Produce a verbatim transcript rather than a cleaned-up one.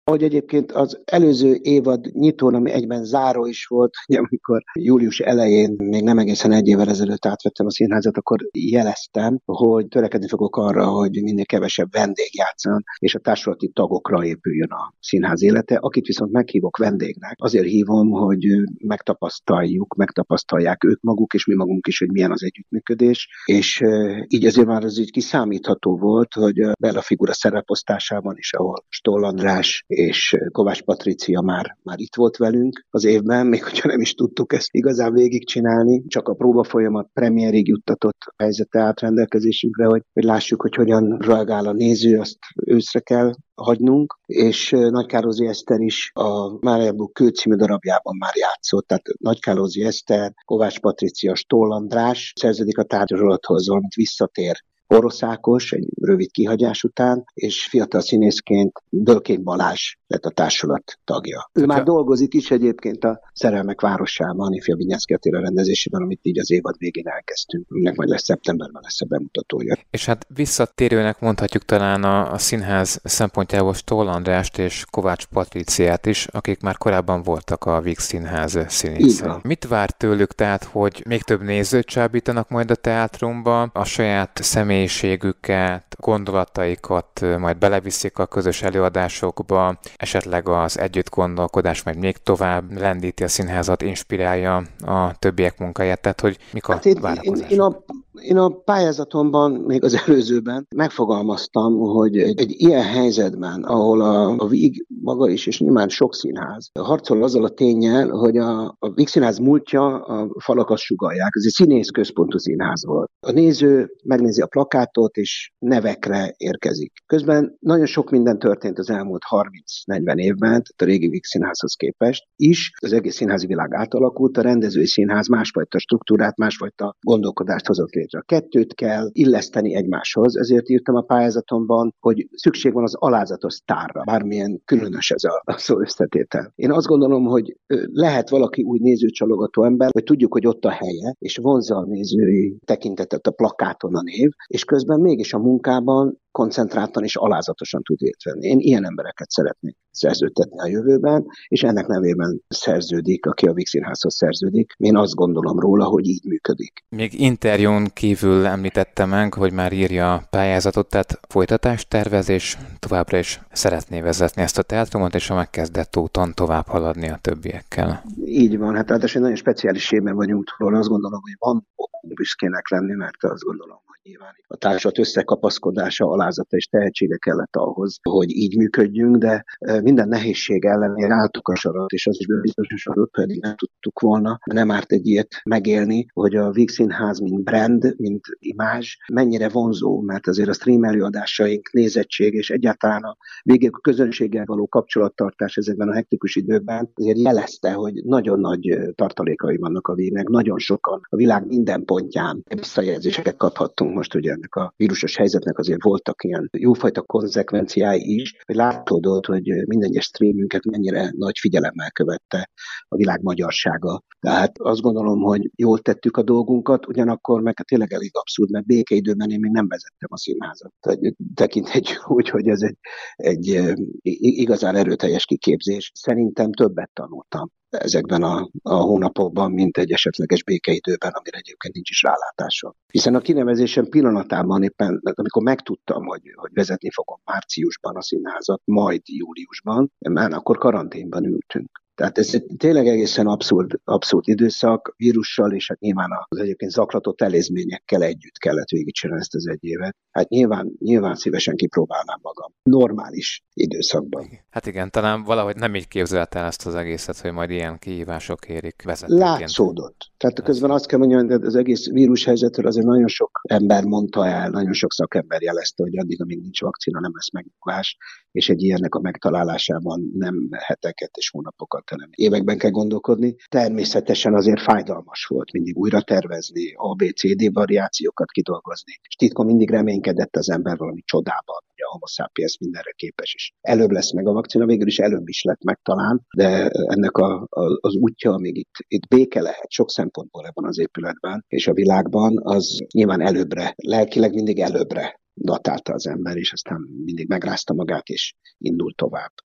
Ahogy egyébként az előző évad nyitón, ami egyben záró is volt, ugye amikor július elején, még nem egészen egy évvel ezelőtt átvettem a színházat, akkor jeleztem, hogy törekedni fogok arra, hogy minél kevesebb vendég játszon, és a társulati tagokra épüljön a színház élete. Akit viszont meghívok vendégnek, azért hívom, hogy megtapasztaljuk, megtapasztalják ők maguk, és mi magunk is, hogy milyen az együttműködés, és így azért már az így kiszámítható volt, hogy a Bella figura szereposztásában is, ahol Stoll András és Kovács Patrícia már, már itt volt velünk az évben, még hogyha nem is tudtuk ezt igazán végigcsinálni, csak a próbafolyamat premierig juttatott a helyzete át rendelkezésünkre, hogy, hogy lássuk, hogy hogyan reagál a néző, azt őszre kell hagynunk, és Nagykárosi Eszter is a Máriából Kő című darabjában már játszott, tehát Nagykárosi Eszter, Kovács Patrícia, Stoll András szerződik a tárgyalathoz, valamint visszatér Orosz Ákos egy rövid kihagyás után, és fiatal színészként Bölkény Balázs lett a társulat tagja. Ő már dolgozik is egyébként a Szerelmek városában, ifjabb Vinyánszky Attila rendezésében, amit így az évad végén elkezdtünk. Ennek majd lesz szeptemberben lesz a bemutatója. És hát visszatérőnek mondhatjuk talán a, a színház szempontjából Stoll Andrást és Kovács Patríciát is, akik már korábban voltak a Víg Színház színészei. Mit vár tőlük tehát, hogy még több nézőt csábítanak majd a teátrumba, a saját személyiségüket, gondolataikat majd beleviszik a közös előadásokba, esetleg az együtt gondolkodás majd még tovább lendíti a színházat, inspirálja a többiek munkáját, tehát hogy mik a hát én, várakozások? Én, én, a, én a pályázatomban, még az előzőben megfogalmaztam, hogy egy, egy ilyen helyzetben, ahol a, a Víg maga is, és nyilván sok színház harcol azzal a ténnyel, hogy a, a Víg Színház múltja a falakat sugallják. Ez egy színész központú színház volt. A néző megnézi a plakátot, és nevekre érkezik. Közben nagyon sok minden történt az elmúlt harminc-negyven évben, tehát a régi Víg Színházhoz képest is. Az egész színházi világ átalakult, a rendezői színház másfajta struktúrát, másfajta gondolkodást hozott létre. A kettőt kell illeszteni egymáshoz, ezért írtam a pályázatomban, hogy szükség van az alázatos sztárra, bármilyen különös ez a, a szó összetétel. Én azt gondolom, hogy lehet valaki úgy nézőcsalogató ember, hogy tudjuk, hogy ott a helye, és vonzza a nézői tekintetet a plakáton a név, és közben mégis a munkában koncentráltan és alázatosan tud részt venni. Én ilyen embereket szeretnék szerződtetni a jövőben, és ennek nevében szerződik, aki a Víg Színházhoz szerződik. Én azt gondolom róla, hogy így működik. Még interjún kívül említette meg, hogy már írja a pályázatot, tehát folytatást tervez, és továbbra is szeretné vezetni ezt a teátrumot, és a megkezdett úton tovább haladni a többiekkel. Így van, hát ráadásul nagyon speciális évben vagyunk róla. Azt gondolom, hogy van okunk büszkének lenni, mert azt gondolom, hogy nyilván a társulat összekapaszkodása, alázata és tehetsége kellett ahhoz, hogy így működjünk, de minden nehézség ellenére álltuk a sarat, és az is bebiztosodott, pedig nem tudtuk volna, nem árt egy ilyet megélni, hogy a Víg Színház, mint brand, mint imázs, mennyire vonzó, mert azért a stream előadásaink, nézettség és egyáltalán a végig a közönséggel való kapcsolattartás ezekben a hektikus időben azért jelezte, hogy nagyon nagy tartalékai vannak a Vígnek, nagyon sokan a világ minden pontján visszajelzéseket kaphattunk. Most ugye ennek a vírusos helyzetnek azért voltak ilyen jófajta konzekvenciái is, hogy látódott, hogy minden egyes streamünket mennyire nagy figyelemmel követte a világ magyarsága. Tehát azt gondolom, hogy jól tettük a dolgunkat, ugyanakkor meg tényleg elég abszurd, mert békeidőben én még nem vezettem a színházat. Tekinthetjük úgy, hogy ez egy, egy igazán erőteljes kiképzés. Szerintem többet tanultam ezekben a, a hónapokban, mint egy esetleges békeidőben, amire egyébként nincs is rálátása. Hiszen a kinevezésem pillanatában éppen, amikor megtudtam, hogy, hogy vezetni fogom márciusban a színházat, majd júliusban, már akkor karanténban ültünk. Tehát ez tényleg egészen abszurd, abszurd időszak, vírussal, és hát nyilván az egyébként zaklatott elézményekkel együtt kellett végigcsinálni ezt az egy évet. Hát nyilván, nyilván szívesen kipróbálnám magam normális időszakban. Hát igen, talán valahogy nem így képzelte el ezt az egészet, hogy majd ilyen kihívások érik vezetőként. Látszódott. Tehát közben azt kell mondjam, hogy az egész vírushelyzetről azért nagyon sok ember mondta el, nagyon sok szakember jelezte, hogy addig, amíg nincs vakcina, nem lesz megnyugvás, és egy ilyennek a megtalálásában nem heteket és hónapokat, hanem években kell gondolkodni. Természetesen azért fájdalmas volt mindig újra tervezni, A B C D variációkat kidolgozni, és titkon mindig reménykedett az ember valami csodában, hogy a Homo sapiens mindenre képes is. Előbb lesz meg a vakcina, végül is előbb is lett meg talán, de ennek a, a, az útja, amíg itt, itt béke lehet sok szempontból ebben az épületben és a világban, az nyilván előbbre, lelkileg mindig előbbre datálta az ember, és aztán mindig megrázta magát, és indult tovább.